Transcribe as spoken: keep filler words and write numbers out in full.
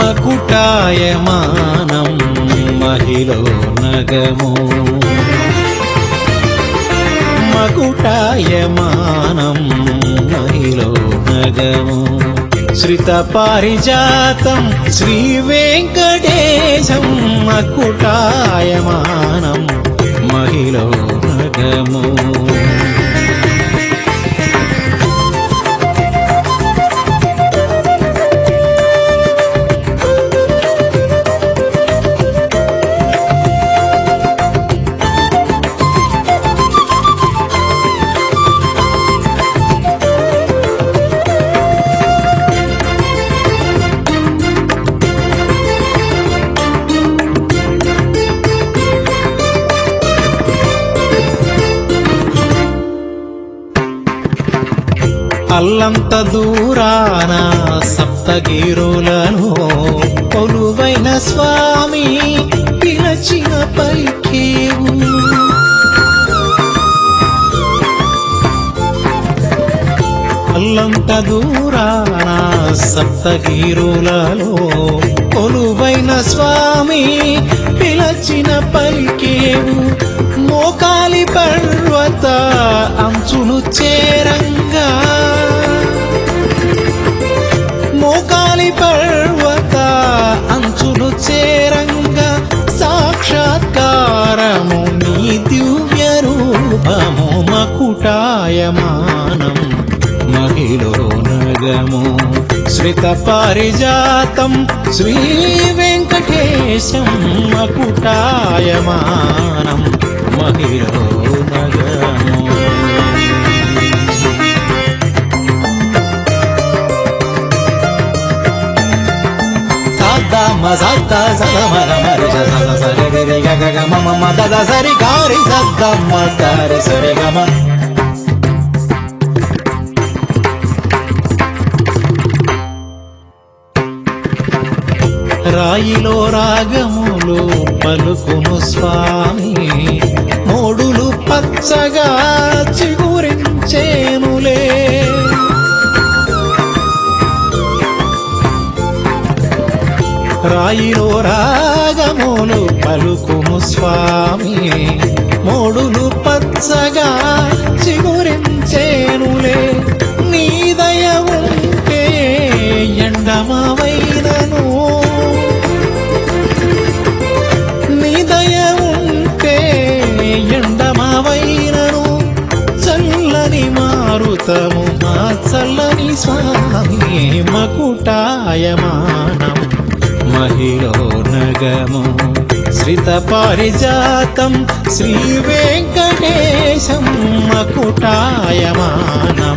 మకుటాయమానం మహిలో నగము మకుటాయమానం మహిలో నగము శ్రిత పారిజాతం శ్రీ వెంకటేశం మకుటాయమానం మహిలో నగము అల్లంత దూరాన సప్తగిరులను కొలువైన స్వామి పిలచిన పలికేవు అల్లంత దూరాన సప్తగిరులలో కొలువైన స్వామి పిలచిన పలికేవు మోకాలి పర్వత అంచులు చేరంగా మోకాలి పర్వత అంచులు చేరంగా సాక్షాత్కారము నీ దివ్య రూపము మకుటాయమానం మహిలో నగము శ్రిత పారిజాతం శ్రీ వెంకటేశం మకుటాయమానం మహిలో నగము సాధమ సాధ సదమర మరిజ సద సరి రి గగ గమ మమ దద సరి గారి సద్దమ్మ గారి సరి గమ రాయిలో రాగములు పలుకును స్వామి మోడులు పచ్చగా చిగురించేనులే రాయిలో రాగములు పలుకును స్వామి మోడులు పచ్చగా చిగురించేనులే నీ దయ ఉంటే ఎండమావైనను నీ దయ ఉంటే ఎండమావైనను చల్లని మారుతము మా చల్లని స్వామి మకుటాయమానం మహిలో నగము శ్రిత పారిజాతం శ్రీ వెంకటేశం మకుటాయమానం